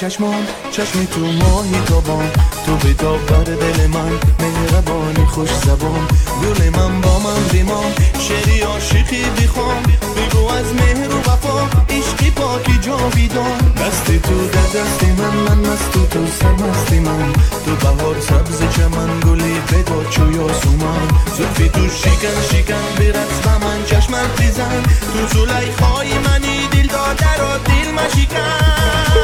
چشمان، چشمی تو ماهی تابان، تو بیتاب بر دل من، مهربانی خوش زبان، گل من با من بیمان، شعری عاشقی بخوام، بگو از مهر و وفا، عشقی پاکی جاویدان، دستی تو در دستی من مست تو سرمستی من، تو بهار سبز چمن گلی بگو چو یاسومن، زلفی تو شکن شکن برقص با من چشمت بیزن، تو زلیخای منی دل داده را دل مشکن،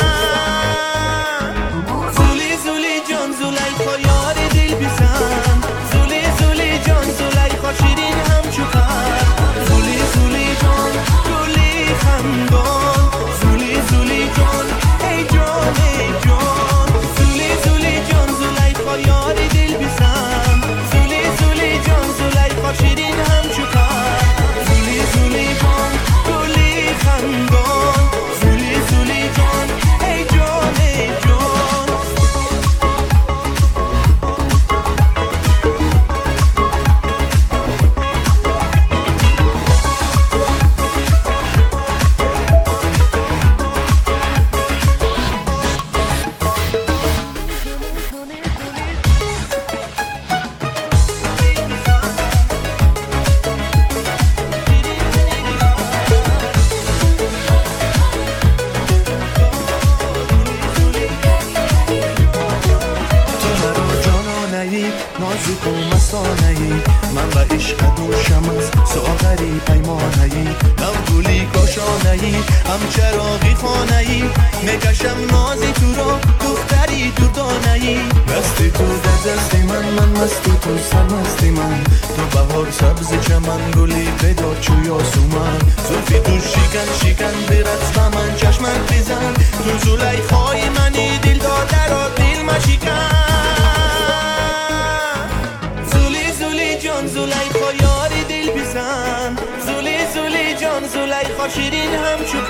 زولی زولی جان زلیخا یار دل بیزن، زولی زولی جان زلیخا شیرین همچو خر، زولی زولی جان گلی خندان، زولی زولی جان ای جان ای جان، زولی زولی جان زلیخا یار دل بیزن، زولی زولی جان زلیخا شیرین همچو خر، زولی زولی جان گلی خندان، زولی زولی جان ای جان ای جان. نازک و مستانهی من و عشق دوشم از ساغری پیمانهی نوگلی کاشانهی هم چراغی خانهی نکشم نازی تو را دختری دردانهی دستی تو در دستی من مستی تو سرمستی من تو بهار سبز چمن گلی بدار چو یاسومن زلفی تو شکن شکن برقص با من چشمت بیزن تو زلیخای منی دل داده را دل مشکن جان زلیخا یاری دل بیزن زولی زولی جان زلیخا شیرین همچو